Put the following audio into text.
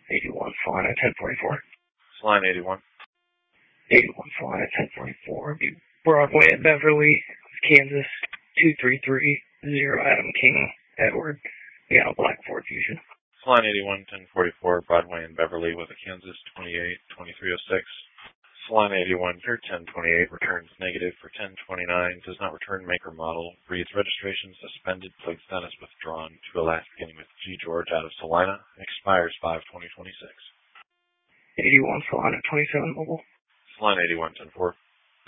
81 Salina 1044. Line 81. 81 Salina 1044. Broadway at Beverly, Kansas 2330 Adam King Edward. We got a black Ford Fusion. Line 81 1044 Broadway in Beverly with a Kansas 282306. Line 81 your 1028 returns negative for 1029. Does not return make or model. Reads registration suspended. Plate status withdrawn to a last beginning with G George out of Salina. Expires 5/2026. 81 Salina 27 mobile. Line 81 10-4.